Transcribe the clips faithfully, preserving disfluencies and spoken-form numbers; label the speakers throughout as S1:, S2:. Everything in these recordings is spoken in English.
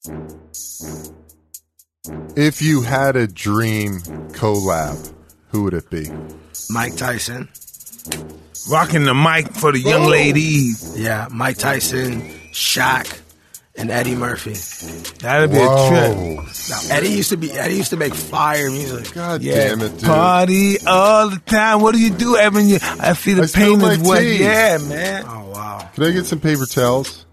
S1: If you had a dream collab, who would it be?
S2: Mike Tyson.
S3: Rocking the mic for the young
S1: Whoa.
S3: ladies.
S2: Yeah, Mike Tyson, Shaq, and Eddie Murphy.
S3: That'd be
S1: Whoa.
S3: a trip.
S2: Now, Eddie used to be Eddie used to make fire music.
S1: God
S3: Yeah,
S1: damn it, dude.
S3: party all the time. What do you do, Evan? You, I see the
S1: I spilled
S3: paint is
S1: my
S3: wet.
S1: tea.
S3: Yeah, man.
S2: Oh wow.
S1: Can I get some paper towels?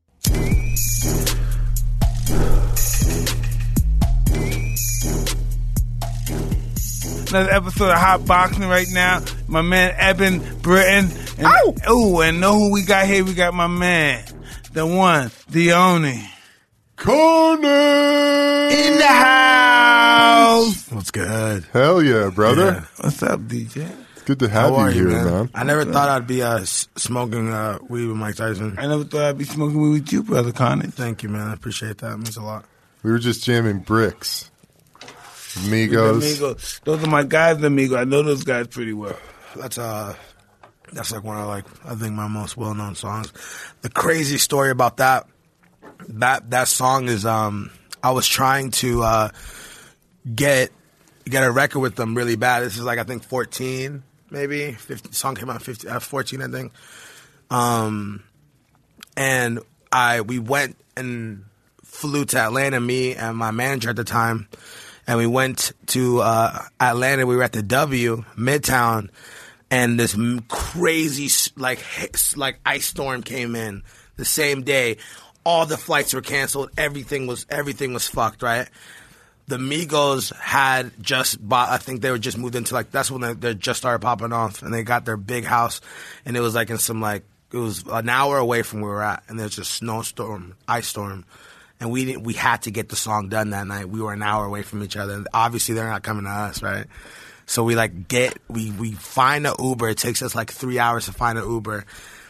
S3: Another episode of Hot Boxing right now. My man Eben Britton. And,
S2: Ow!
S3: Oh, and know who we got here? We got my man, the one, the only,
S1: Corner!
S3: in the house.
S2: What's good?
S1: Hell yeah, brother.
S2: Yeah.
S3: What's up, D J?
S1: Good to have
S2: How are
S1: you
S2: you,
S1: here,
S2: man?
S1: man.
S2: I never thought I'd be uh, s- smoking uh, weed with Mike Tyson.
S3: I never thought I'd be smoking weed with you, brother Connor.
S2: Thank you, man. I appreciate that. It means a lot.
S1: We were just jamming bricks. Amigos.
S3: Amigos. Those are my guys, Amigo. I know those guys pretty well.
S2: That's uh, that's like one of like I think my most well known songs. The crazy story about that that that song is um, I was trying to uh, get get a record with them really bad. This is like I think fourteen, maybe fifteen. Song came out fifteen, uh, fourteen, I think. Um, and I we went and flew to Atlanta, me and my manager at the time. And we went to uh, Atlanta. We were at the W, Midtown, and this m- crazy like like ice storm came in the same day. All the flights were canceled. Everything was everything was fucked. Right. The Migos had just bought. I think they were just moved into like that's when they, they just started popping off, and they got their big house, and it was like in some like it was an hour away from where we were at, and there's a snowstorm, ice storm. And we didn't, we had to get the song done that night. We were an hour away from each other. And obviously, they're not coming to us, right? So we like get we we find an Uber. It takes us like three hours to find an Uber.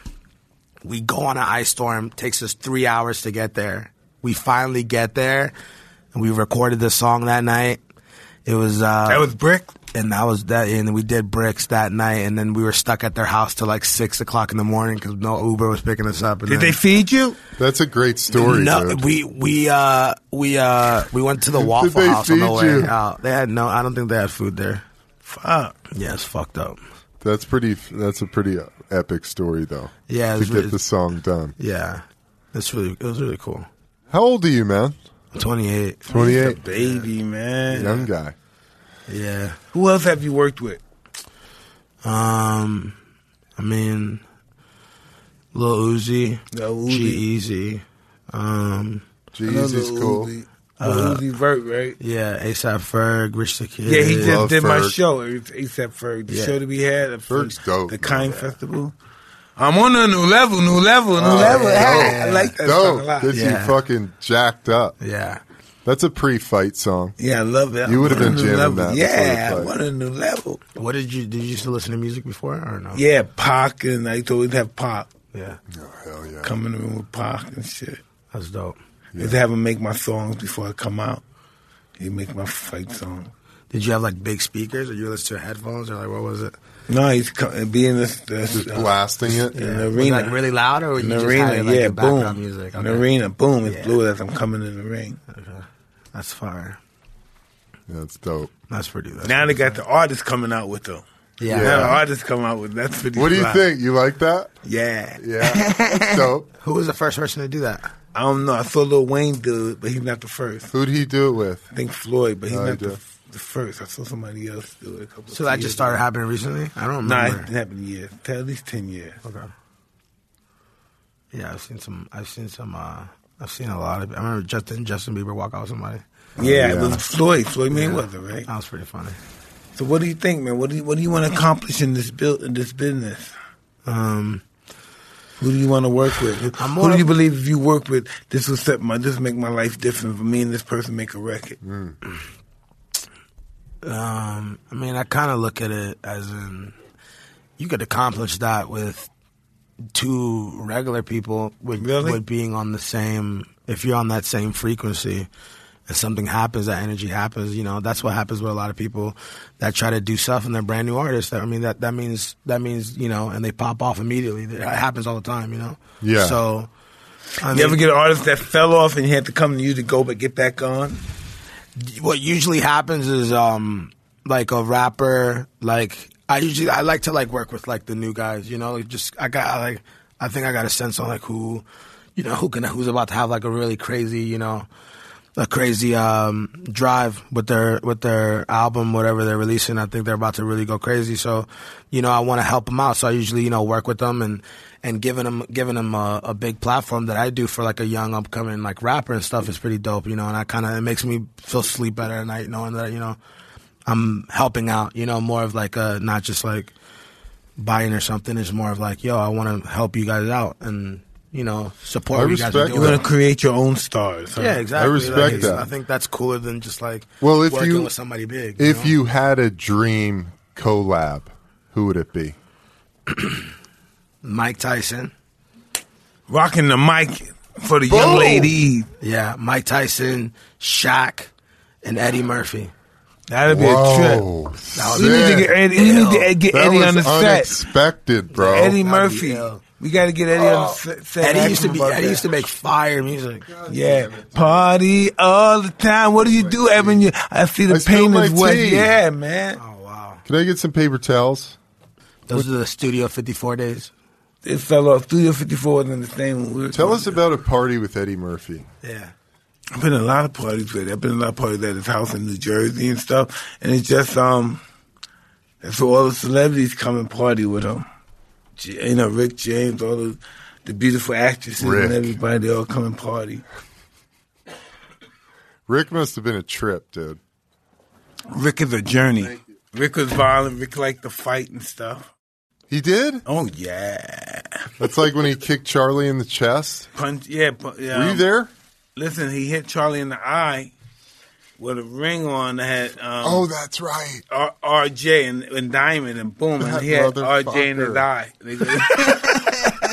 S2: We go on an ice storm. It takes us three hours to get there. We finally get there, and we recorded the song that night. It was uh,
S3: That was Brick?
S2: and that was that. And we did Bricks that night, and then we were stuck at their house till like six o'clock in the morning because no Uber was picking us up. And
S3: Did
S2: then,
S3: they feed you?
S1: That's a great story,
S2: no,
S1: dude.
S2: we we uh we uh we went to the Waffle
S1: they
S2: House on the
S1: feed
S2: way
S1: you?
S2: out. They had no. I don't think they had food there.
S3: Fuck.
S2: Yeah, it's fucked up.
S1: That's pretty. That's a pretty epic story, though.
S2: Yeah, it
S1: to
S2: was
S1: get
S2: really,
S1: the song done.
S2: yeah, it's really it was really cool.
S1: How old are you, man?
S2: Twenty-eight.
S1: Twenty-eight.
S3: Baby, man.
S1: Young guy.
S2: Yeah.
S3: Who else have you worked with?
S2: Um, I mean, Lil Uzi,
S3: Lil Uzi.
S2: G-Eazy, um,
S1: Jeezy's cool.
S3: Uzi. Lil Uzi Vert, right?
S2: yeah, ASAP Ferg, Rich the Kid.
S3: Yeah, he just
S1: Love
S3: did my
S1: Ferg.
S3: show. It's ASAP Ferg. The
S2: Yeah.
S3: show that we had. at
S1: Ferg's dope,
S3: The
S1: man.
S3: Kind Festival. I'm on a new level, new level, new level.
S2: yeah.
S3: Hey, I like that song a
S1: Dope.
S3: lot.
S1: Gets
S2: Yeah.
S1: you fucking jacked up.
S2: Yeah.
S1: That's a pre-fight song.
S3: Yeah, I love it.
S1: You would have
S3: I'm on
S1: been
S3: a new
S1: jamming
S3: level.
S1: that before the
S3: Yeah,
S1: fight.
S3: I'm on a new level.
S2: What did you did you used to listen to music before or no?
S3: Yeah, Pac, and I used to always have Pac.
S2: Yeah,
S1: Oh, hell yeah.
S3: Come in the room with Pac and shit.
S2: that's dope.
S3: I used to have him make my songs before I come out. He make my fight songs.
S2: Did you have like big speakers, or you listen to headphones, or like what was it?
S3: No, he's co- be in this, this
S1: Just
S3: uh,
S1: blasting it.
S3: in the
S2: Was it,
S3: arena.
S2: like really loud, or
S3: in
S2: you
S3: the
S2: just
S3: arena,
S2: had it, like,
S3: yeah,
S2: in background
S3: boom.
S2: music?
S3: In the
S2: Okay.
S3: arena, boom. It's
S2: Yeah.
S3: blue as I'm coming in the ring.
S2: Okay. That's fire.
S1: Yeah, it's dope.
S2: That's pretty. That's
S3: Now they
S2: pretty
S3: got the artists coming out with them.
S2: Yeah.
S3: Now
S1: Yeah.
S3: the artists come out with that's pretty.
S1: What do you
S3: fly.
S1: think? You like that?
S3: Yeah.
S1: Yeah. That's dope.
S2: Who was the first person to do that?
S3: I don't know. I saw Lil Wayne do it, but he's not the first.
S1: Who'd he do it with?
S3: I think Floyd, but he's
S1: Oh,
S3: not
S1: he
S3: the,
S1: did.
S3: the first. I saw somebody else do it. A couple
S2: So
S3: of
S2: that
S3: years
S2: just started
S3: ago.
S2: happening recently. I don't
S3: Nah,
S2: remember.
S3: it happened years. At least ten years.
S2: Okay. Yeah, I've seen some. I've seen some. uh I've seen a lot of. I remember Justin Justin Bieber walk out with somebody.
S3: Yeah, it
S1: yeah.
S3: was Floyd. Floyd Mayweather, right?
S2: That was pretty funny.
S3: So what do you think, man? What do you, what do you want to accomplish in this build in this business?
S2: Um,
S3: Who do you want to work with?
S2: I'm
S3: Who
S2: more-
S3: do you believe if you work with this will set my this will make my life different for me and this person make a record?
S2: um, I mean, I kind of look at it as in you could accomplish that with two regular people with,
S3: Really?
S2: with being on the same. If you're on that same frequency, and something happens, that energy happens. You know, that's what happens with a lot of people that try to do stuff and they're brand new artists. That, I mean, that that means that means you know, and they pop off immediately. That happens all the time. You know.
S1: Yeah.
S2: So I
S3: You
S2: mean,
S3: ever get an artist that fell off and you had to come to you to go but get back on?
S2: what usually happens is um like a rapper, like I usually I like to like work with like the new guys, you know, like just I got I, like I think I got a sense on like who, you know, who can who's about to have like a really crazy, you know, a crazy um drive with their with their album, whatever they're releasing. I think they're about to really go crazy, so you know I want to help them out. So I usually you know work with them and and giving them giving them a, a big platform that I do for like a young upcoming like rapper and stuff is pretty dope, you know. And I kind of it makes me feel sleep better at night knowing that you know I'm helping out, you know, more of like a not just like buying or something. It's more of like, yo, I want to help you guys out and you know support
S1: I
S2: what you guys are
S1: respect
S2: doing.
S3: You're going to create your own stars. Huh?
S2: Yeah, exactly.
S1: I respect
S2: Like,
S1: that.
S2: I think that's cooler than just like
S1: Well, if
S2: working
S1: you-
S2: with somebody big.
S1: If
S2: know?
S1: you had a dream collab, who would it be?
S2: Mike Tyson,
S3: Rocking the mic for the young
S1: Boom.
S3: lady.
S2: yeah, Mike Tyson, Shaq, and Eddie Murphy.
S3: That'd be a trip.
S1: Whoa,
S3: We need to get Eddie, we need to get
S1: that
S3: Eddie
S1: was
S3: on the set.
S1: unexpected, bro.
S3: Eddie
S2: That'd be
S3: Murphy.
S2: ill.
S3: We got to get Eddie on the set. set.
S2: Eddie
S3: Ask
S2: used to
S3: him
S2: be.
S3: about
S2: Eddie
S3: that.
S2: used to make fire music.
S3: Yeah, party all the time. What do you do, Evan? You, I see the
S1: I spilled
S3: paint
S1: my
S3: is wet.
S1: tea.
S3: Yeah, man.
S2: Oh wow,
S1: Can I get some paper towels?
S2: those are the Studio fifty-four days.
S3: It fell off. Studio fifty-four wasn't the same. We were
S1: Tell us
S3: talking.
S1: about a party with Eddie Murphy.
S2: Yeah,
S3: I've been to a lot of parties with it. I've been to a lot of parties at his house in New Jersey and stuff. And it's just, um, that's where all the celebrities come and party with him. J- You know, Rick James, all the, the beautiful actresses
S1: Rick.
S3: and everybody, they all come and party.
S1: Rick must have been a trip, dude.
S3: Rick is a journey. Rick was violent. Rick liked to fight and stuff.
S1: He did?
S3: Oh, yeah.
S1: That's like when he kicked Charlie in the chest.
S3: Punch, yeah. pu- yeah
S1: Were you there?
S3: Listen, he hit Charlie in the eye with a ring on that had um,
S1: Oh, that's right.
S3: R- RJ and, and Diamond, and boom, and
S1: That
S3: he had R J in his
S1: motherfucker.
S3: eye. They go-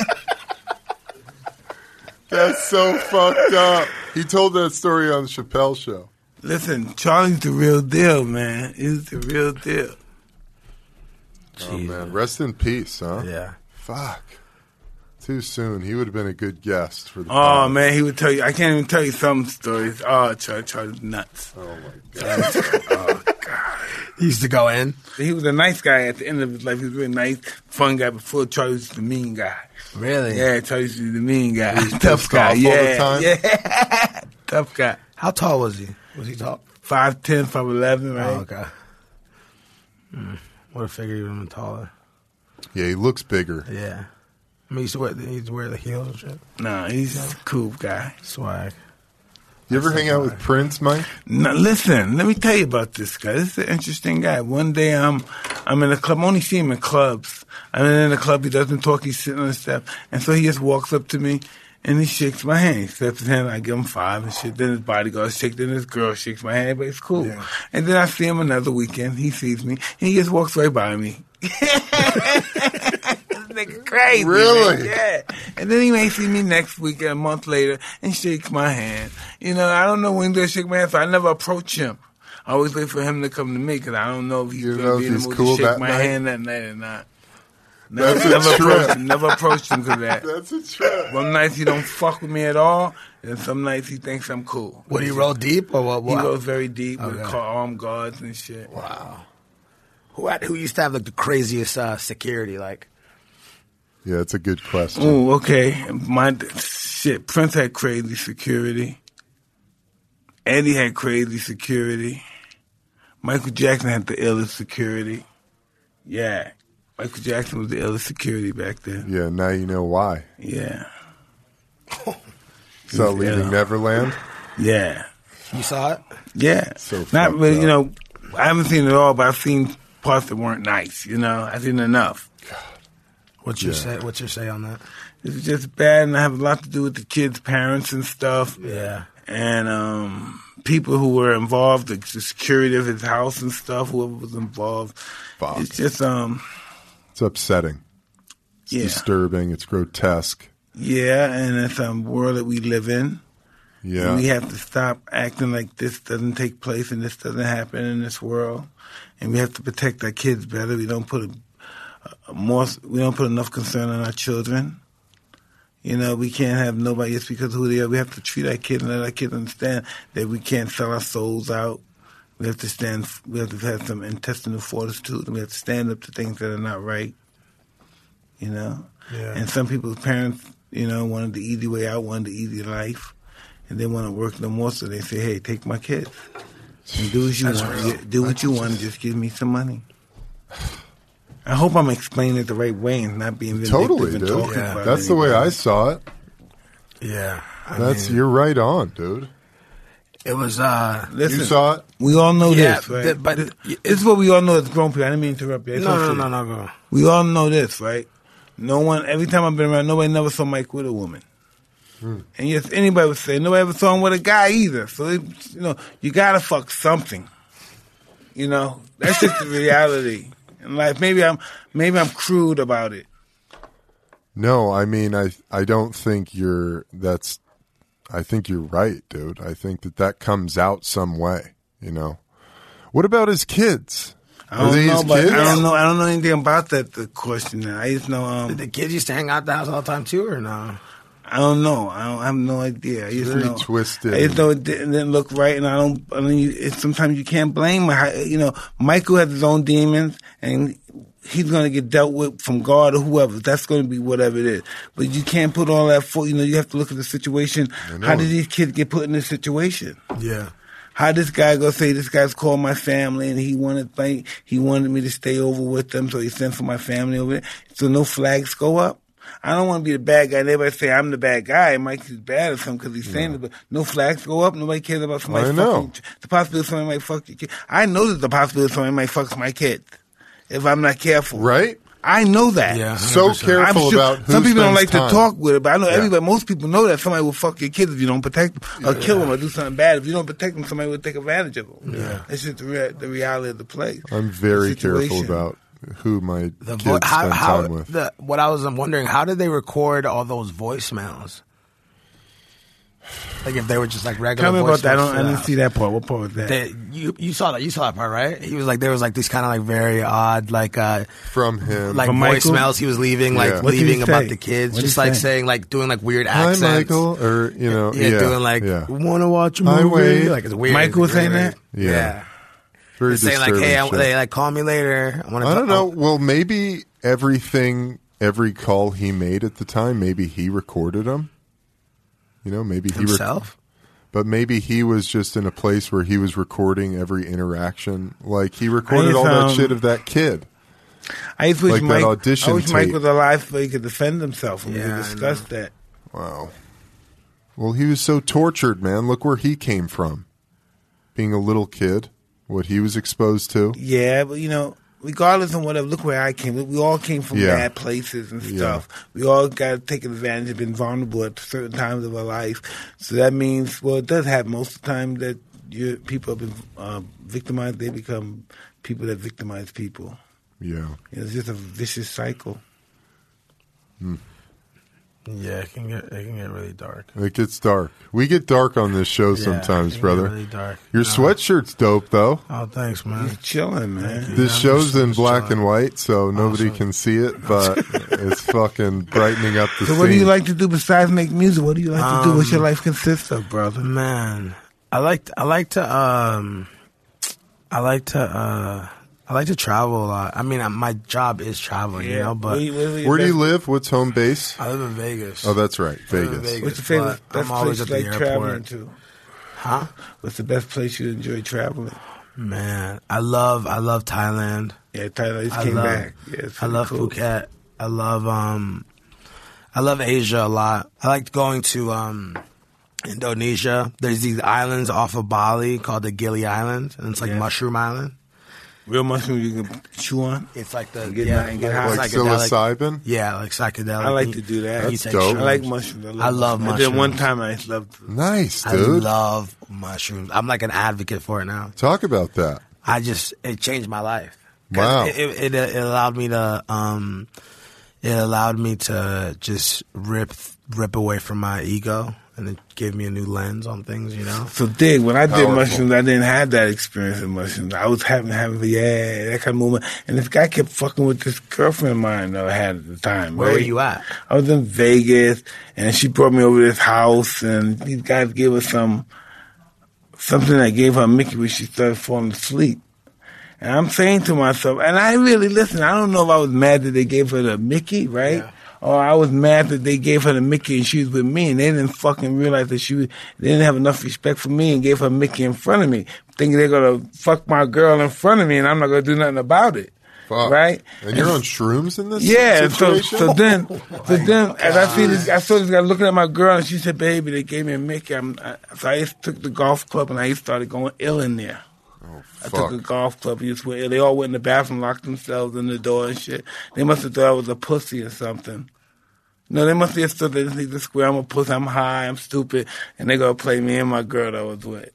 S1: That's so fucked up. He told that story on the Chappelle show.
S3: Listen, Charlie's the real deal, man. He's the real deal.
S1: Oh, man. Rest in peace, huh?
S2: yeah.
S1: Fuck. Too soon. He would have been a good guest for the
S3: Oh
S1: pod.
S3: man, he would tell you. I can't even tell you some stories. Oh, Charlie, Charlie's nuts.
S1: Oh, my God.
S3: Oh God.
S2: He used to go in.
S3: He was a nice guy at the end of his life. He was a really nice, fun guy. Before Charlie was the mean guy.
S2: Really?
S3: Yeah, Charlie used to be the mean guy.
S1: He was
S3: Tough
S1: pissed
S3: guy.
S1: off all the
S3: Yeah,
S1: time?
S3: yeah. Tough guy.
S2: How tall was he? Was he tall?
S3: Five ten, five eleven, right?
S2: Oh, okay. Hmm. Would have figured he would have been taller.
S1: Yeah, he looks bigger.
S2: Yeah. I mean, he used to wear, he used to wear the heels and shit.
S3: Nah, he's a cool guy.
S2: Swag.
S1: You ever hang out with Prince, Mike?
S3: Now, listen, let me tell you about this guy. This is an interesting guy. One day, I'm I'm in a club. I only see him in clubs. I'm in the club. He doesn't talk. He's sitting on the step. And so he just walks up to me, and he shakes my hand. He steps his hand. I give him five and shit. Then his bodyguard shakes. Then his girl shakes my hand. But it's cool.
S2: Yeah.
S3: And then I see him another weekend. He sees me, and he just walks right by me. This nigga crazy.
S1: Really?
S3: Man. Yeah. And then he may see me next week, a month later, and shakes my hand. You know, I don't know when he'll shake my hand, so I never approach him. I always wait for him to come to me because I don't know if he's
S1: You don't
S3: going
S1: know
S3: to be
S1: if
S3: in the
S1: he's
S3: mood
S1: cool
S3: to shake
S1: that
S3: my
S1: night?
S3: hand that night or not. Never,
S1: That's a
S3: never
S1: trip.
S3: approached him. Never approached him because that.
S1: That's a trip.
S3: One night he don't fuck with me at all, and some nights he thinks I'm cool.
S2: Would he roll deep or what?
S3: He
S2: what?
S3: goes very deep with
S2: Okay.
S3: car armed guards and shit.
S2: Wow. Who had, who used to have like the craziest uh, security? Like,
S1: Yeah, it's a good question.
S3: Oh, okay. My shit. Prince had crazy security. Eddie had crazy security. Michael Jackson had the illest security. Yeah, Michael Jackson was the illest security back then.
S1: Yeah, now you know why.
S3: Yeah,
S1: So
S3: Yeah.
S1: leaving Neverland?
S3: yeah,
S2: you saw it?
S3: yeah.
S1: So
S3: Not
S1: fucked
S3: really.
S1: up.
S3: You know, I haven't seen it all, but I've seen parts that weren't nice. You know, I seen enough.
S2: What's your
S1: Yeah.
S2: say? What's your say on that?
S3: It's just bad, and I have a lot to do with the kids' parents and stuff.
S2: Yeah.
S3: And um, people who were involved, the, the security of his house and stuff, whoever was involved.
S1: Fuck.
S3: It's just, um,
S1: It's upsetting. It's
S3: yeah,
S1: disturbing. It's grotesque.
S3: yeah, and it's a world that we live in.
S1: Yeah.
S3: And we have to stop acting like this doesn't take place and this doesn't happen in this world. And we have to protect our kids better. We don't put a, a more, we don't put enough concern on our children. You know, we can't have nobody just because of who they are. We have to treat our kids and let our kids understand that we can't sell our souls out. We have to stand. We have to have some intestinal fortitude, and we have to stand up to things that are not right. You know,
S2: Yeah.
S3: and some people's parents, you know, wanted the easy way out, wanted the easy life, and they want to work no more. So they say, "Hey, take my kids and do what you
S2: That's
S3: want.
S2: real.
S3: Yeah, do what you want. And just give me some money." I hope I'm explaining it the right way and not being vindictive
S1: Totally,
S3: and
S1: dude.
S3: talking
S2: Yeah.
S3: about
S1: That's the way I
S3: anybody.
S1: saw it.
S2: Yeah. I
S1: That's
S2: mean,
S1: you're right on, dude.
S2: It was, uh,
S3: Listen,
S1: You saw it.
S3: we all know
S2: Yeah,
S3: this, right?
S2: th- but
S3: this,
S2: it-
S3: this is what we all know as grown people. I didn't mean to interrupt you. It's
S2: no, no,
S3: okay.
S2: no, no, go.
S3: We all know this, right? No one, every time I've been around, nobody never saw Mike with a woman.
S1: Hmm.
S3: And yes, anybody would say, nobody ever saw him with a guy either. So, it, you know, you gotta fuck something. You know, that's just the reality in life. Maybe I'm, maybe I'm crude about it.
S1: No, I mean, I I don't think you're. That's. I think you're right, dude. I think that that comes out some way. You know. What about his kids?
S3: I
S1: Are
S3: don't
S1: they
S3: know,
S1: his
S3: but
S1: kids?
S3: I don't know. I don't know anything about that. The question. I just know. Um,
S2: Did the kids used to hang out at the house all the time too, or no?
S3: I don't know. I, don't, I have no idea. I just
S1: Very
S3: know.
S1: twisted.
S3: I just know it didn't, didn't look right, and I don't. I mean, you, it's, sometimes you can't blame. Her. You know, Michael has his own demons, and he's going to get dealt with from God or whoever. That's going to be whatever it is. But you can't put all that for. You know, you have to look at the situation.
S1: know.
S3: How did these kids get put in this situation?
S2: Yeah.
S3: How this guy go say this guy's called my family and he wanted like he wanted me to stay over with them, so he sent for my family over there. So no flags go up. I don't want to be the bad guy. Everybody say I'm the bad guy. Mike is bad or something because he's saying it, but no flags go up. Nobody cares about somebody
S1: I know.
S3: fucking. The possibility somebody might fuck your kid. I know there's the possibility somebody might fuck my kid if I'm not careful.
S1: Right?
S3: I know that.
S2: Yeah.
S1: So
S2: one hundred percent.
S1: careful
S3: I'm sure
S1: about who
S3: some people don't like
S1: spends time.
S3: to talk with it, but I know
S1: Yeah.
S3: everybody. Most people know that somebody will fuck your kids if you don't protect them, or kill them, or do something bad. If you don't protect them, somebody will take advantage of them.
S2: Yeah.
S3: It's just the, rea- the reality of the place.
S1: I'm very
S3: The situation.
S1: careful about who my
S2: The
S1: kids
S2: vo- how,
S1: spend
S2: how,
S1: time with.
S2: the, what I was wondering, how did they record all those voicemails? Like if they were just like regular.
S3: Tell me about that. I, don't, I
S2: voicemails,
S3: didn't
S2: uh,
S3: see that part. What part was that?
S2: They, you you saw that you saw that part, right? He was like there was like these kind of like very odd like uh
S1: From him.
S2: like
S3: From Michael?
S2: voicemails he was leaving like
S1: Yeah.
S3: What did he
S2: leaving about
S3: say?
S2: the kids,
S3: What did
S2: just
S3: he
S2: like
S3: say?
S2: saying like doing like weird
S1: Hi,
S2: accents.
S1: Michael. Or, you know,
S2: Yeah,
S1: yeah.
S2: doing like
S1: yeah.
S2: want to watch a
S1: Hi,
S2: movie.
S1: Wade.
S2: Like it's weird.
S3: Michael was
S2: It's really
S3: saying
S2: weird.
S3: that?
S1: Yeah.
S2: Yeah.
S1: Very
S2: They're saying like,
S1: disturbing
S2: hey, I,
S1: shit.
S2: they like call me later. I, wanna
S1: I don't
S2: talk-
S1: know. Well, maybe everything, every call he made at the time, maybe he recorded them. You know, maybe he rec-
S2: himself.
S1: but maybe he was just in a place where he was recording every interaction. Like he recorded
S3: just,
S1: all that
S3: um,
S1: shit of that kid.
S3: I just wish
S1: like that
S3: Mike.
S1: audition
S3: I wish Mike
S1: tape.
S3: was alive so he could defend himself and we
S2: Yeah, I
S3: could discuss
S2: know.
S3: that.
S1: Wow. Well, he was so tortured, man. Look where he came from. Being a little kid, what he was exposed to.
S3: Yeah, but you know, regardless of whatever, look where I came. We all came from
S1: Yeah.
S3: bad places and
S1: Yeah.
S3: stuff. We all got taken advantage of, been vulnerable at certain times of our life. So that means, well, it does happen most of the time that you, people have been uh, victimized. They become people that victimize people.
S1: Yeah.
S3: It's just a vicious cycle.
S2: Yeah, it can get it can get really dark.
S1: It gets dark. We get dark on this show
S2: Yeah,
S1: sometimes,
S2: it can
S1: brother.
S2: get really dark.
S1: Your
S2: No.
S1: sweatshirt's dope, though.
S2: Oh, thanks, man.
S3: He's chilling, man.
S1: This
S2: I'm
S1: show's
S2: just-
S1: in
S2: just
S1: black
S2: chilling.
S1: and white, so nobody
S2: Awesome.
S1: can see it, but it's fucking brightening up the
S3: So
S1: scene.
S3: what do you like to do besides make music? What do you like to do? What's your
S2: Um,
S3: life consist of, brother?
S2: Man, I like I like to um, I like to uh, I like to travel a lot. I mean, uh, my job is traveling, you know. But
S3: Where, you- where your
S1: Where do you
S3: best-
S1: live? What's home base?
S2: I live in Vegas.
S1: Oh, that's right,
S2: I live in
S1: Vegas.
S2: Vegas.
S3: What's your favorite
S2: but
S3: best
S2: I'm always
S3: place
S2: at
S3: you
S2: the
S3: like traveling
S2: airport.
S3: to?
S2: Huh?
S3: What's the best place you enjoy traveling?
S2: Man, I love I love Thailand.
S3: Yeah, Tyler just
S2: I
S3: came
S2: love,
S3: back. Yeah, it's
S2: I
S3: really
S2: love
S3: cool.
S2: Phuket. I love um, I love Asia a lot. I like going to um, Indonesia. There's these islands off of Bali called the Gili Islands, and it's like
S3: Yeah.
S2: Mushroom Island.
S3: Real mushroom you can chew on.
S2: It's like the
S3: Get
S2: yeah,
S3: high and get
S2: like
S3: high.
S1: Like
S2: psychedelic.
S1: psilocybin?
S2: Yeah, like psychedelic.
S3: I like
S2: You-
S3: to do that.
S2: you
S1: That's
S2: take
S1: dope.
S3: I like
S2: shrooms.
S3: mushrooms.
S2: I love
S3: I did one
S2: mushrooms.
S3: time. I loved.
S1: Nice,
S2: I
S1: dude.
S2: love mushrooms. I'm like an advocate for it now.
S1: Talk about that.
S2: I just it changed my life. 'Cause
S1: Wow.
S2: It, it, it, it allowed me to um, it allowed me to just rip rip away from my ego and it gave me a new lens on things, you know?
S3: So, dig, when I did
S1: Powerful.
S3: mushrooms, I didn't have that experience in mushrooms. I was having, having, yeah, that kind of movement. And this guy kept fucking with this girlfriend of mine that I had at the time.
S2: Where
S3: right?
S2: were you at?
S3: I was in Vegas, and she brought me over to this house, and these guys gave her some, something that gave her a Mickey when she started falling asleep. And I'm saying to myself, and I really listen, I don't know if I was mad that they gave her the Mickey, right?
S2: Yeah.
S3: Or I was mad that they gave her the Mickey and she was with me and they didn't fucking realize that she was, they didn't have enough respect for me and gave her Mickey in front of me, thinking they're gonna fuck my girl in front of me and I'm not gonna do nothing about it.
S1: Fuck.
S3: Right?
S1: And you're on shrooms in this
S3: Yeah, so
S1: situation?
S3: so then so then as I see this I saw this guy looking at my girl and she said, baby, they gave me a Mickey. I'm, I, so I just took the golf club and I just started going ill in there.
S1: Oh,
S3: I
S1: fuck.
S3: took a golf club. And just went, they all went in the bathroom, locked themselves in the door and shit. They must have thought I was a pussy or something. No, they must have just thought they just need to square. I'm a pussy. I'm high. I'm stupid. And they gonna play me and my girl that I was with.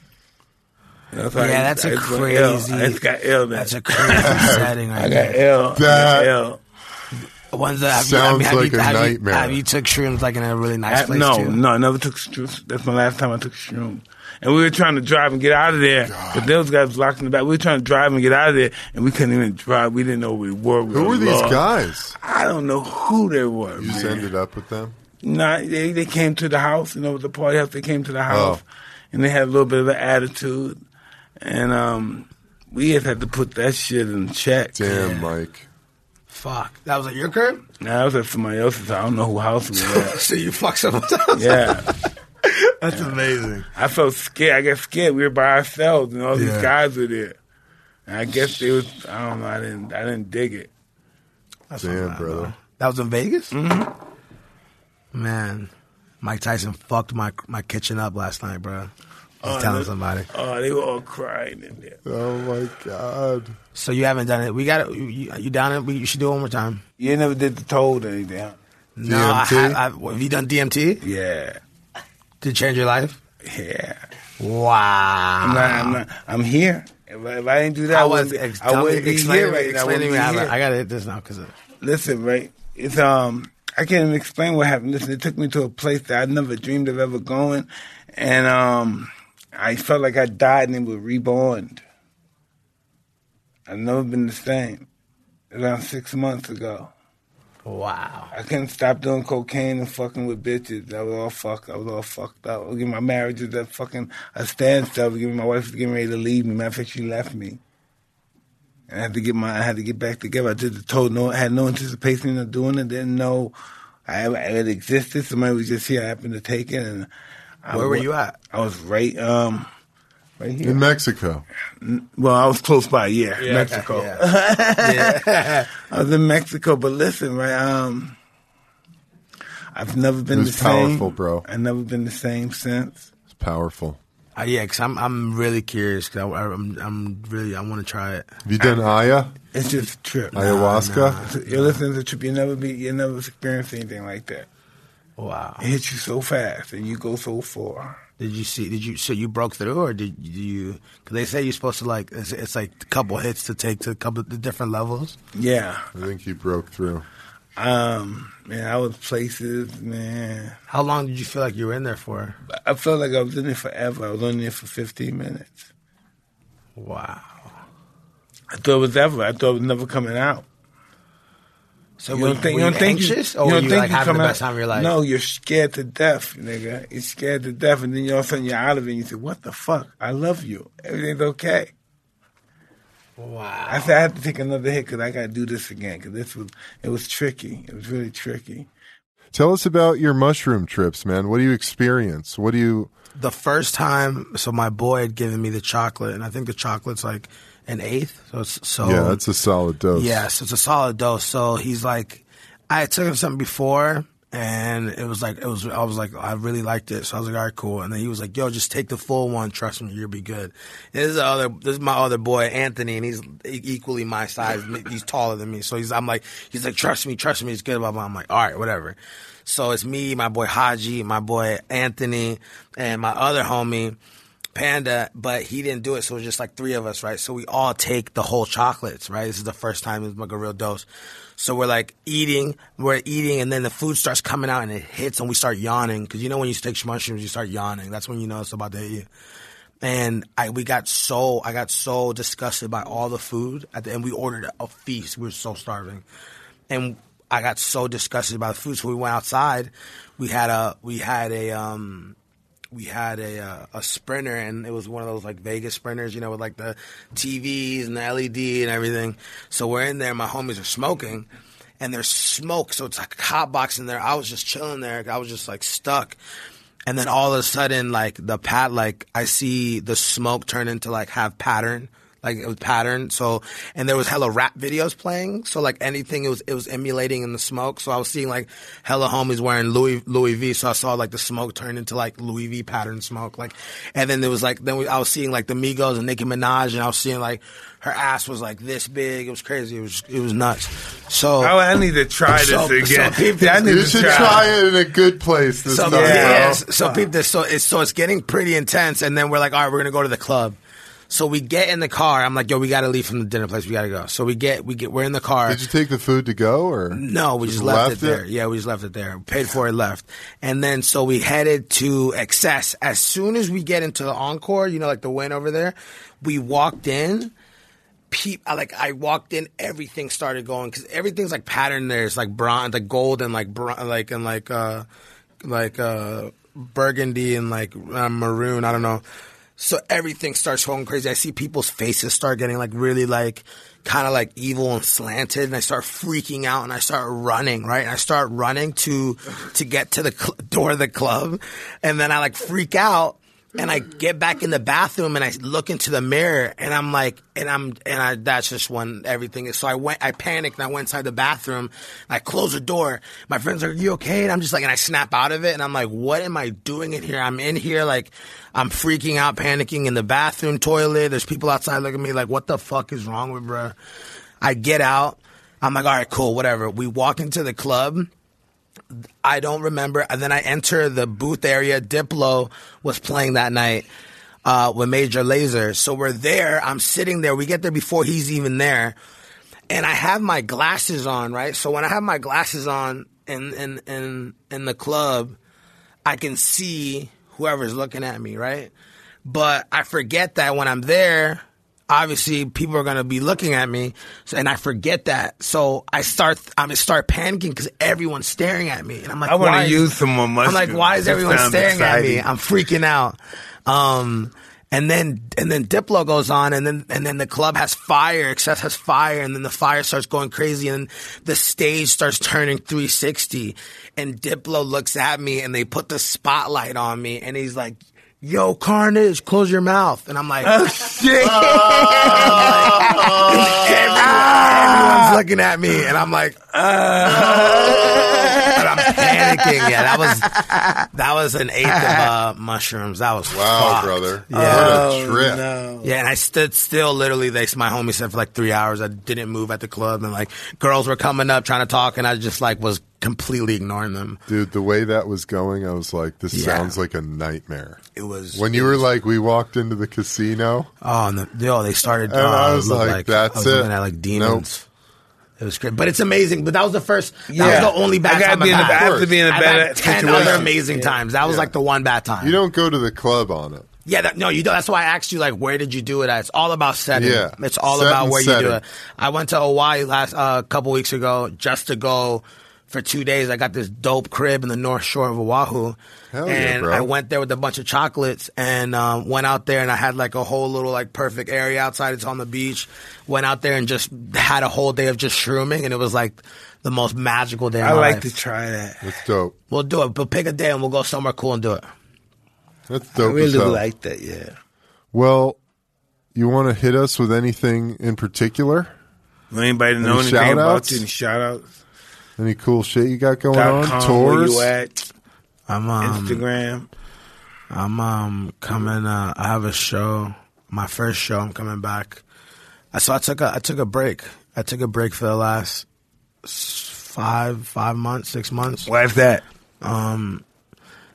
S3: You know, so
S2: Yeah,
S3: I,
S2: that's
S3: I
S2: a
S3: just went ill.
S2: crazy-
S3: I just got ill. Then.
S2: That's a crazy setting right
S3: I got
S2: there.
S3: ill. I
S1: That-
S3: got ill.
S2: Ones that have you,
S1: Sounds
S2: I mean, have
S1: like
S2: you,
S1: a
S2: have
S1: nightmare.
S2: You, have you took shrooms like in a really nice
S3: I-
S2: place
S3: no,
S2: too?
S3: no, I never took shrooms. That's my last time I took shrooms. And we were trying to drive and get out of there. But those guys was locked in the back. We were trying to drive and get out of there, and we couldn't even drive. We didn't know where we were. We
S1: Who
S3: were
S1: were these
S3: lost.
S1: guys?
S3: I don't know who they were,
S1: You just
S3: man.
S1: ended up with them?
S3: No, they, they came to the house. You know, the party house. They came to the house,
S1: Oh.
S3: and they had a little bit of an attitude. And um, we just had to put that shit in check.
S1: Damn, Mike.
S2: Fuck. That was at your crib?
S3: Now, I was at somebody else's. I don't know who house it was at.
S2: So you fucked someone's house?
S3: Yeah.
S2: That's amazing.
S3: I felt scared. I got scared. We were by ourselves, and all these
S2: Yeah.
S3: guys were there. And I guess they was. I don't know. I didn't. I didn't dig it.
S2: That's
S1: Damn,
S2: not bad,
S1: brother.
S2: though. That was in Vegas? Mm-hmm. Man, Mike Tyson fucked my my kitchen up last night, bro. He's
S3: Oh,
S2: telling
S3: they-
S2: somebody.
S3: Oh, they were all crying in there.
S1: Oh, my God.
S2: So you haven't done it. We got it. You, you, you down it? We, you should do it one more time.
S3: You never did the told or anything, huh?
S2: No, I
S1: D M
S2: have,
S1: T?
S2: I've, have you done D M T?
S3: Yeah,
S2: Did it change your life?
S3: yeah.
S2: Wow.
S3: I'm not. I'm not. I'm here. If I, if I didn't do that, I
S2: I was
S3: wouldn't,
S2: ex-
S3: I wouldn't be
S2: explain
S3: here
S2: to me-
S3: right now. I
S2: explain to
S3: wouldn't
S2: me
S3: be
S2: how
S3: here.
S2: that- I gotta hit this now because
S3: Listen, right? It's um. I can't even explain what happened. Listen, it took me to a place that I never dreamed of ever going, and um, I felt like I died and it was reborn. I've never been the same. Around six months ago,
S2: wow.
S3: I couldn't stop doing cocaine and fucking with bitches. I was all fucked. I was all fucked up. I was getting my marriage at that fucking a standstill. I was getting, my wife was getting ready to leave me. Matter of fact, she left me. And I had to get my, I had to get back together. I just told no, I had no anticipation of doing it. Didn't know I ever, it existed. Somebody was just here. I happened to take it. And I,
S2: Where were you at?
S3: I was right, um, right here.
S1: In Mexico.
S3: Well, I was close by. Yeah,
S2: Yeah,
S3: Mexico.
S2: yeah. Yeah.
S3: I was in Mexico, but listen, right? Um, I've never been
S1: It
S3: the
S1: was
S3: same.
S1: powerful, bro.
S3: I've never been the same since.
S1: It's powerful.
S2: Uh, yeah, because I'm I'm really curious. Cause I, I'm I'm really I want to try it.
S1: Have you done Aya?
S3: It's just a trip.
S1: Ayahuasca?
S3: You're listening to a trip. You never be. You never experience anything like that.
S2: Wow.
S3: It hits you so fast, and you go so far.
S2: Did you see? Did you? So you broke through, or did you? Because they say you're supposed to like. It's, it's like a couple hits to take to a couple of the different levels.
S3: Yeah.
S1: I think you broke through.
S3: Um. Man, I was places. Man,
S2: How long did you feel like you were in there for?
S3: I felt like I was in there forever. I was only there for fifteen minutes.
S2: Wow.
S3: I thought it was ever. I thought it was never coming out.
S2: So
S3: You
S2: were,
S3: don't think
S2: were
S3: you
S2: you
S3: don't think
S2: anxious,
S3: you,
S2: or
S3: you
S2: were
S3: don't
S2: you
S3: think
S2: like
S3: you
S2: having the
S3: come
S2: best
S3: out-
S2: time of your life?
S3: No, you're scared to death, nigga. You're scared to death, and then all of a sudden you're out of it. and You say, "What the fuck? I love you. Everything's okay."
S2: Wow.
S3: I said I have to take another hit because I got to do this again because this was it was tricky. It was really tricky.
S1: Tell us about your mushroom trips, man. What do you experience? What do you...
S2: The first time, so my boy had given me the chocolate, and I think the chocolate's like an eighth. So it's so
S1: yeah, that's a solid dose.
S2: yeah, so it's a solid dose. So he's like, I had taken something before, and it was like it was. I was like, I really liked it. So I was like, all right, cool. And then he was like, yo, just take the full one. Trust me, you'll be good. And this is the other. This is my other boy, Anthony, and he's equally my size. He's taller than me. So he's. I'm like, he's like, trust me, trust me, it's good. Blah blah. I'm like, all right, whatever. So it's me, my boy Haji, my boy Anthony, and my other homie Panda, but he didn't do it, so it was just like three of us, right? So we all take the whole chocolates, right? This is the first time it's like a real dose. So we're like eating, we're eating, and then the food starts coming out and it hits, and we start yawning. Because you know when you take mushrooms, you start yawning. That's when you know it's about to hit you. And I we got so I got so disgusted by all the food at the end. We ordered a feast. We were so starving, and I got so disgusted by the food. So we went outside. We had a we had a um we had a uh, a sprinter, and it was one of those like Vegas sprinters, you know, with like the T Vs and the L E D and everything. So we're in there. My homies are smoking, and there's smoke. So it's like a hot box in there. I was just chilling there. I was just like stuck. And then all of a sudden, like the pat, like I see the smoke turn into like have pattern, like it was pattern. So, and there was hella rap videos playing. So like anything, it was it was emulating in the smoke. So I was seeing like hella homies wearing Louis Louis V. So I saw like the smoke turn into like Louis V pattern smoke. Like, and then there was like then we, I was seeing like the Migos and Nicki Minaj, and I was seeing like her ass was like this big. It was crazy. It was it was nuts. So
S3: oh, I need to try this
S2: so,
S3: again.
S2: So peep
S3: yeah, I need
S1: You
S3: to
S1: should
S3: try.
S1: try it in a good place this
S2: So
S1: time,
S2: yeah,
S1: bro.
S2: so peep this. So it's so it's getting pretty intense, and then we're like, all right, we're gonna go to the club. So we get in the car. I'm like, yo, we gotta leave from the dinner place. We gotta go. So we get we get we're in the car.
S1: Did you take the food to go or
S2: No, we just, left, it there. Yeah, we just left it there. Paid for it, left. And then so we headed to Excess. As soon as we get into the Encore, you know, like the Wynn over there, we walked in. Peep, I, like I walked in, everything started going because everything's like patterned there. It's like bronze, like gold, and like bron- like and like uh like uh burgundy and like uh, maroon. I don't know. So everything starts going crazy. I see people's faces start getting like really like kind of like evil and slanted, and I start freaking out and I start running, right? And I start running to to get to the cl- door of the club, and then I like freak out. And I get back in the bathroom and I look into the mirror and I'm like, and I'm, and I, that's just when everything is. So I went, I panicked and I went inside the bathroom. I closed the door. My friends are, you okay? And I'm just like, and I snap out of it and I'm like, what am I doing in here? I'm in here like, I'm freaking out, panicking in the bathroom toilet. There's people outside looking at me like, what the fuck is wrong with bro? I get out. I'm like, all right, cool, whatever. We walk into the club. I don't remember. And then I enter the booth area. Diplo was playing that night uh, with Major Lazer. So we're there. I'm sitting there. We get there before he's even there. And I have my glasses on, right? So when I have my glasses on in, in, in, in the club, I can see whoever's looking at me, right? But I forget that when I'm there, obviously people are going to be looking at me, so, and I forget that. So I start, I start panicking because everyone's staring at me, and I'm like,
S3: I want
S2: why
S3: to
S2: is-
S3: use some more mushrooms.
S2: I'm like, why is
S3: That
S2: everyone
S3: sounds
S2: staring at
S3: exciting.
S2: me? I'm freaking out. Um, and then and then Diplo goes on, and then and then the club has fire. Excess has fire, and then the fire starts going crazy, and then the stage starts turning three sixty. And Diplo looks at me, and they put the spotlight on me, and he's like, yo, Carnage, close your mouth. And I'm like,
S3: Oh, shit.
S2: everyone's looking at me, and I'm like, uh, and I'm panicking. Yeah, that was that was an eighth of uh, mushrooms. That was
S1: Wow,
S2: fucked.
S1: brother.
S2: Yeah.
S1: What a trip.
S3: No.
S2: Yeah, and I stood still. Literally, they my homie said for like three hours. I didn't move at the club, and like girls were coming up trying to talk, and I just like was completely ignoring them.
S1: Dude, the way that was going, I was like, this
S2: Yeah.
S1: sounds like a nightmare.
S2: It was
S1: When
S2: it
S1: you were
S2: was-
S1: like, we walked into the casino,
S2: oh, and the, yo, they started.
S1: And
S2: oh,
S1: I
S2: it
S1: was
S2: looked
S1: like, that's
S2: I was
S1: it.
S2: looking at like demons. It was great, but it's amazing. But that was the first. That
S3: Yeah.
S2: was the only bad
S3: I gotta
S2: time
S3: be in
S2: I've
S3: a-
S2: had.
S3: I have to be in a
S2: I've
S3: bad
S2: had ten
S3: situation.
S2: other amazing times. That was
S1: Yeah.
S2: like the one bad time.
S1: you don't go to the club on it.
S2: Yeah, that, no, you don't. That's why I asked you, like, where did you do it at? It's all about setting.
S1: Yeah.
S2: It's all
S1: Set
S2: about
S1: and
S2: where you do
S1: setting.
S2: it. I went to Hawaii last uh, couple weeks ago just to go for two days. I got this dope crib in the North Shore of Oahu.
S1: Hell yeah,
S2: and
S1: bro.
S2: I went there with a bunch of chocolates and um, went out there, and I had like a whole little like perfect area outside. It's on the beach. Went out there and just had a whole day of just shrooming, and it was like the most magical day of
S3: I
S2: my
S3: like
S2: life.
S3: to try that.
S1: That's dope.
S2: We'll do it, but pick a day and we'll go somewhere cool and do it.
S1: That's
S3: I
S1: dope as
S3: really
S1: hell.
S3: like that, yeah.
S1: Well, you want to hit us with anything in particular?
S3: Want anybody to know
S1: Any
S3: anything
S1: shout-outs?
S3: about you? Any shout outs?
S1: Any cool shit you got going
S3: Dot
S1: on?
S3: com,
S1: Tours?
S3: where you at?
S2: I'm um,
S3: Instagram.
S2: I'm um coming. Uh, I have a show. My first show. I'm coming back. I so I took a I took a break. I took a break for the last s- five five months, six months.
S3: Why is that?
S2: Um,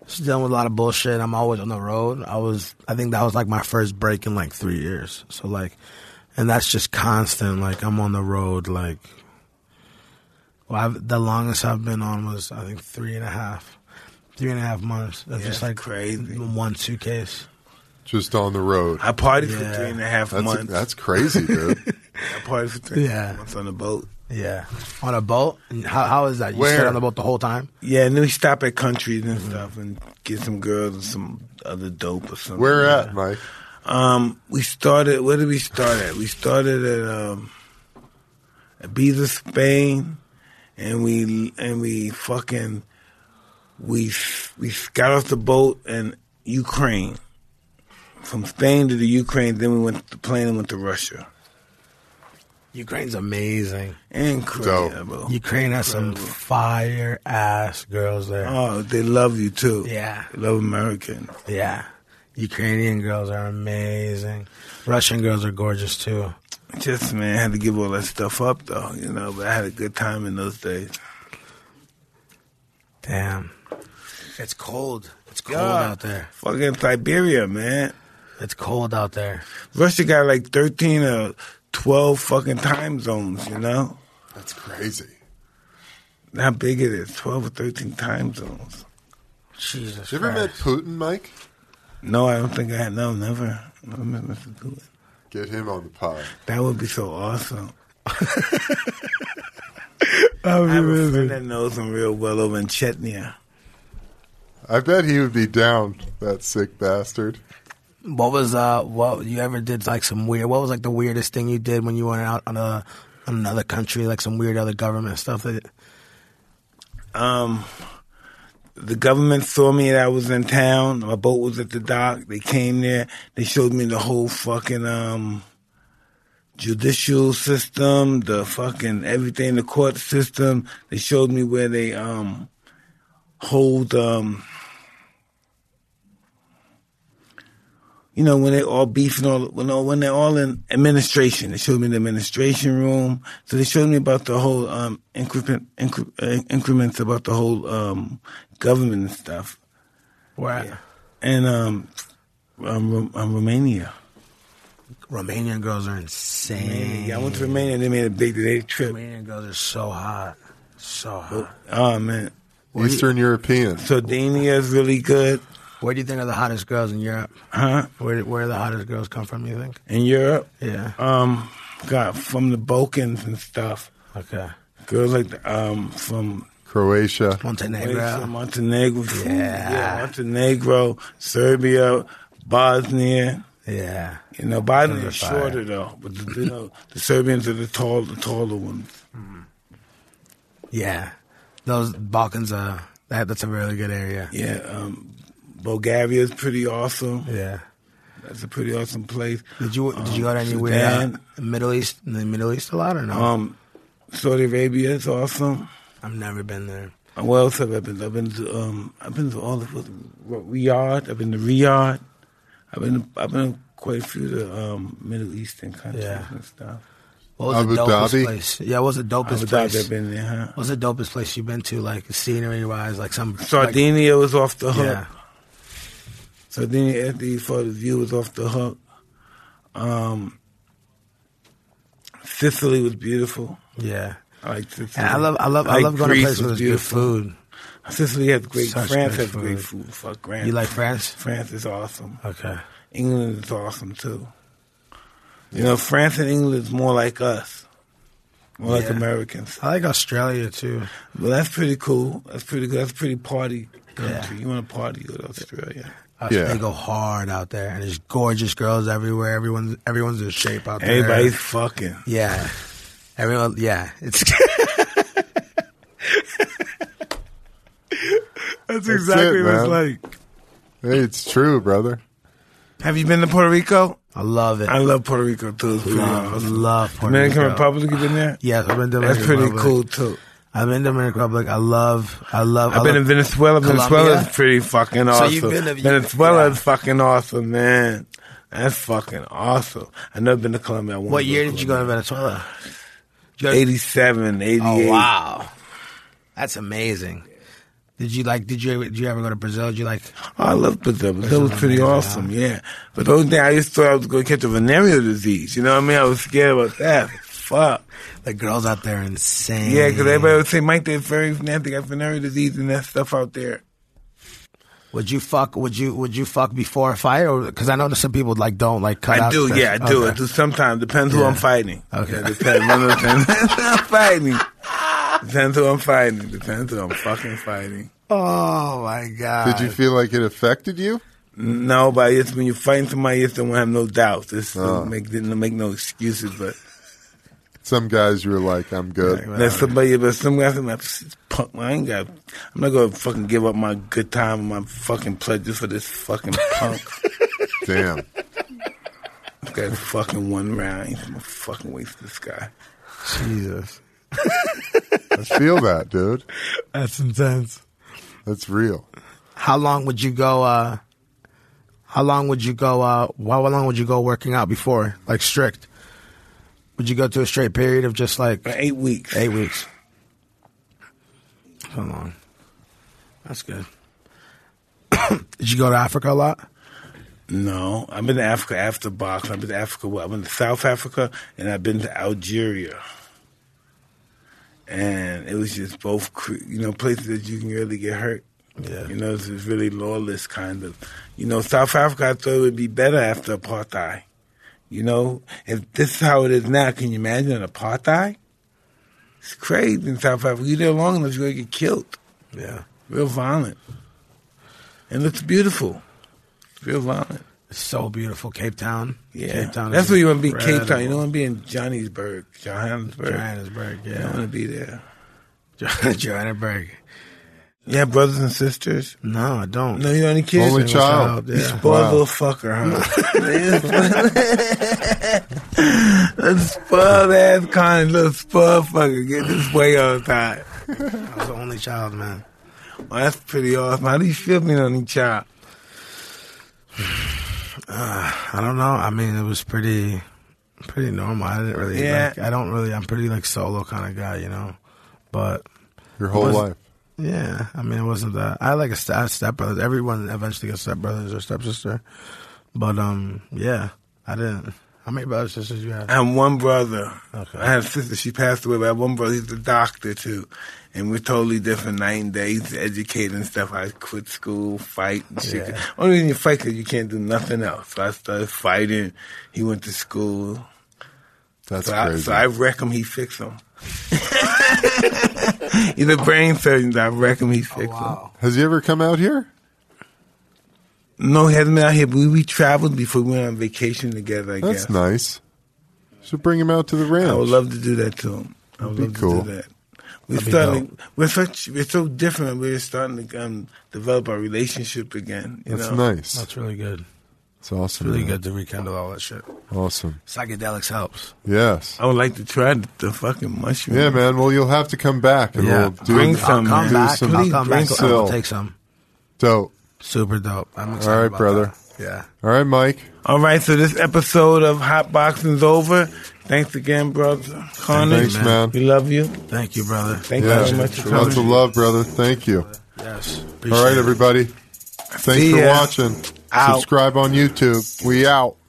S2: Just dealing with a lot of bullshit. I'm always on the road. I was, I think that was like my first break in like three years. So like, and that's just constant. Like I'm on the road. Like, well, I've, the longest I've been on was I think three and a half, three and a half months. That's
S3: Yeah,
S2: just like
S3: crazy.
S2: One suitcase.
S1: Just on the road.
S3: I partied
S2: Yeah.
S3: for three and a half
S1: That's
S3: months.
S1: that's crazy, dude.
S3: I partied for three and a
S2: Yeah.
S3: half months on the boat.
S2: Yeah, on a boat. And how how is that? You
S1: Where?
S2: stayed on the boat the whole time?
S3: Yeah, and then we stop at countries and
S2: Mm-hmm.
S3: stuff and get some girls and some other dope or something.
S1: Where at, Mike?
S3: Um, we started. Where did we start at? We started at um, Ibiza, Spain, and we and we fucking we we got off the boat in Ukraine. From Spain to the Ukraine, then we went the plane and went to Russia.
S2: Ukraine's amazing.
S3: Incredible.
S2: Ukraine has some fire ass girls there.
S3: Oh, they love you too.
S2: Yeah,
S3: They love Americans.
S2: yeah. Ukrainian girls are amazing. Russian girls are gorgeous too.
S3: Just man, I had to give all that stuff up though, you know. But I had a good time in those days.
S2: Damn, it's cold. It's cold
S3: God,
S2: out there.
S3: Fucking Siberia, man.
S2: It's cold out there.
S3: Russia got like thirteen or twelve fucking time zones, you know?
S1: That's crazy.
S3: How big it is, twelve or thirteen time zones.
S2: Jesus
S1: You ever met
S2: Christ.
S1: Putin, Mike?
S3: No, I don't think I had, no, never. Never met Mister Putin.
S1: Get him on the pod.
S3: That would be so awesome.
S2: I
S3: I have a friend that knows him real well over in Chechnya.
S1: I bet he would be down, that sick bastard.
S2: What was uh? What you ever did like some weird? What was like the weirdest thing you did when you went out on a on another country? Like some weird other government stuff that.
S3: Um, the government saw me that I was in town. My boat was at the dock. They came there. They showed me the whole fucking um judicial system, the fucking everything, the court system. They showed me where they um hold um. You know, when they all beefing all, when, all, when they're all in administration, they showed me the administration room. So they showed me about the whole, um, increment, incre, uh, increments about the whole, um, government and stuff.
S2: Where?
S3: And, um, um, um Romania.
S2: Romanian girls are insane.
S3: Yeah, I went to Romania and they made a big day trip.
S2: Romanian girls are so hot, so hot.
S3: Oh, man.
S1: Eastern European.
S3: Sardinia is really good.
S2: Where do you think are the hottest girls in Europe?
S3: Huh?
S2: Where where the hottest girls come from? You think?
S3: In Europe?
S2: Yeah.
S3: Um, God, from the Balkans and stuff.
S2: Okay.
S3: Girls like, the, um, from
S1: Croatia.
S2: Montenegro.
S3: Croatia, Montenegro,
S2: Yeah.
S3: yeah, Montenegro, Serbia, Bosnia.
S2: Yeah.
S3: You know, Bosnia
S2: Those are
S3: is
S2: fire.
S3: shorter though, but the, you know, the Serbians are the tall, the taller ones.
S2: Yeah. Those Balkans are that. That's a really good area.
S3: Yeah, um, Bulgaria is pretty awesome.
S2: Yeah.
S3: That's a pretty awesome place.
S2: Did you did you go to
S3: Um,
S2: anywhere
S3: Sudan.
S2: uh, Middle East in the Middle East a lot or no?
S3: Um, Saudi Arabia is awesome.
S2: I've never been there.
S3: And where else have I been? I've been to um, I've been to all of Riyadh. I've been to Riyadh. I've been to, I've been to quite a few of the um, Middle Eastern countries
S2: Yeah.
S3: and stuff.
S2: What was
S1: Abu
S2: the dopest
S1: Dhabi?
S2: place? Yeah, what was the dopest
S3: Abu
S2: place?
S3: Dhabi, I've been there, huh?
S2: What's the dopest place you've been to, like scenery wise, like some
S3: Sardinia was off the
S2: Like,
S3: hook.
S2: yeah.
S3: Sardinia, Anthony, for the view was off the hook. Um, Sicily was beautiful.
S2: Yeah.
S3: I like Sicily.
S2: And I love I love I,
S3: like
S2: love going to
S3: Greece
S2: places
S3: was
S2: with good
S3: beautiful.
S2: food.
S3: Sicily has great.
S2: Such
S3: France
S2: good
S3: has great
S2: food.
S3: food. Fuck France.
S2: You like France?
S3: France is awesome.
S2: Okay.
S3: England is awesome too. You know, France and England is more like us, more like
S2: Yeah.
S3: Americans.
S2: I like Australia too.
S3: Well, that's pretty cool. That's pretty good. That's a pretty party country.
S2: Yeah.
S3: You want to party with Australia?
S2: Uh,
S1: Yeah.
S2: They go hard out there, and there's gorgeous girls everywhere. Everyone's everyone's in shape out there.
S3: Everybody's fucking.
S2: Yeah. Everyone. Yeah. It's.
S3: That's
S1: That's
S3: exactly
S1: it,
S3: what it's
S1: man.
S3: like.
S1: Hey, it's true, brother.
S3: Have you been to Puerto Rico?
S2: I love it.
S3: I love Puerto Rico too. It's pretty
S2: love,
S3: awesome.
S2: love Puerto
S3: Dominican
S2: Rico.
S3: Republic, you been there?
S2: Yes, I've been to
S3: That's
S2: Dominican
S3: pretty
S2: Republic.
S3: cool too.
S2: I've been to Dominican Republic. I love. I love.
S3: I've
S2: I
S3: been
S2: love,
S3: in Venezuela.
S2: Colombia?
S3: Venezuela is pretty fucking
S2: So
S3: awesome.
S2: you've been to-
S3: Venezuela
S2: yeah.
S3: is fucking awesome, man. That's fucking awesome. I've never been to Colombia. I wanna
S2: What year
S3: to
S2: did you go to Venezuela? Did you go-
S3: eighty-seven, eighty-eight.
S2: Oh wow, that's amazing. Did you like? Did you did you ever go to Brazil? Did you like?
S3: Oh, I love Brazil. Brazil was pretty
S2: amazing,
S3: awesome,
S2: huh?
S3: yeah. But the only thing, I just thought I was going to catch a venereal disease. You know what I mean? I was scared about that. Fuck.
S2: The girls out there are insane.
S3: Yeah, because everybody would say, Mike, they're very nasty. Got venereal disease and that stuff out there.
S2: Would you fuck? Would you would you fuck before a fight? Or because I know that some people like don't like cut
S3: I
S2: out.
S3: do,
S2: the-
S3: yeah, I do.
S2: Okay.
S3: I do sometimes. Depends who
S2: Yeah.
S3: I'm fighting.
S2: Okay.
S3: Yeah, depends. One of the times I'm fighting. Depends who I'm fighting. Depends who I'm fucking fighting.
S2: Oh my god!
S1: Did you feel like it affected you?
S3: No, but it's when you're fighting somebody, you just don't have no doubts. This
S1: Oh.
S3: make didn't make no excuses, but
S1: Some guys you were like, I'm good.
S3: there's somebody, but some guys, I'm like, "This punk. I ain't got. I'm not gonna fucking give up my good time and my fucking pleasure for this fucking punk.
S1: Damn.
S3: Got fucking one round. I'm gonna fucking waste this guy.
S2: Jesus,
S1: I feel that, dude.
S2: that's intense.
S1: That's real.
S2: How long would you go? uh How long would you go? uh How long would you go working out before, like strict? Would you go to a straight period of just like
S3: For eight weeks.
S2: eight weeks? So long. That's good. Did you go to Africa a lot?
S3: No, I've been to Africa after boxing. I've been to Africa. Well, I've been to South Africa and I've been to Algeria. And it was just both, cre- you know, places that you can really get hurt.
S2: Yeah.
S3: You know, it's just really lawless kind of. You know, South Africa, I thought it would be better after apartheid. You know, if this is how it is now, can you imagine apartheid? It's crazy in South Africa. You're there long enough, you're going to get killed.
S2: Yeah.
S3: Real violent. And it looks beautiful. Real violent.
S2: It's so beautiful, Cape Town.
S3: Yeah.
S2: Cape Town.
S3: That's
S2: is
S3: where you want to be, Cape Town. You
S2: incredible.
S3: don't want to be in Johannesburg. Johannesburg.
S2: Johannesburg.
S3: You don't want
S2: Yeah.
S3: to be there.
S2: Johannesburg.
S3: You have brothers and sisters?
S2: No, I don't.
S3: No, you don't have any kids?
S1: Only child.
S3: You
S2: Yeah.
S3: spoiled
S1: Wow.
S3: little fucker, huh? Little spoiled ass kind of little spoiled fucker. Get this way all the time.
S2: I was the only child, man.
S3: Well, that's pretty awesome. How do you feel being only child?
S2: I don't know. I mean, it was pretty, pretty normal. I didn't really.
S3: Yeah.
S2: Like, I don't really. I'm pretty like solo kind of guy, you know. But
S1: Your whole
S2: Was-
S1: life.
S2: yeah, I mean, it wasn't that. I like a st- I had stepbrothers. Everyone eventually gets stepbrothers or stepsister. But um, yeah, I didn't. How many brothers and sisters you have?
S3: I have one brother.
S2: Okay.
S3: I have a sister. She passed away, but I have one brother. He's a doctor, too. And we're totally different night and day. He's educated and stuff. I quit school, fight, and shit.
S2: Yeah.
S3: Only reason you fight because you can't do nothing else. So I started fighting. He went to school.
S1: That's
S3: So I,
S1: crazy.
S3: so I wreck him, he fix him. He's a brain surgeon. I wreck him, he fix him.
S1: Has he ever come out here?
S3: No, he hasn't been out here, but we, we traveled before we went on vacation together, I
S1: That's
S3: guess.
S1: nice. Should bring him out to the ranch.
S3: I would love to do that to him. I would
S1: That'd be
S3: love
S1: cool.
S3: to do that. We're
S2: That'd be
S3: starting. We're such. We're so different. We're starting to um, develop our relationship again. You
S1: That's
S3: know?
S1: nice.
S2: That's really good.
S1: It's awesome.
S2: Really
S1: man.
S2: good to rekindle all that shit.
S1: Awesome.
S2: Psychedelics helps.
S1: Yes.
S3: I would like to try the, the fucking mushroom.
S1: Yeah, man. Well, you'll have to come back and
S2: Yeah.
S1: we'll do,
S3: Bring
S1: do
S3: some,
S2: I'll come
S3: man.
S2: back.
S1: some
S2: I'll come back.
S3: bring
S2: I will
S1: some.
S2: take some.
S1: dope.
S2: Super dope. I'm excited
S1: All right,
S2: about
S1: brother.
S2: that. Yeah.
S1: All right, Mike.
S3: All right, so this episode of Hot Boxing's over. Thanks again, brother. Carnage.
S1: Thanks, man.
S3: We love you.
S2: Thank you, brother.
S3: Thank
S1: Yeah.
S3: you very much for coming.
S1: Lots of love, brother. Thank you.
S2: Yes.
S1: All right, everybody. Thanks
S3: See
S1: for
S3: ya.
S1: watching.
S3: Out.
S1: Subscribe on YouTube. We out.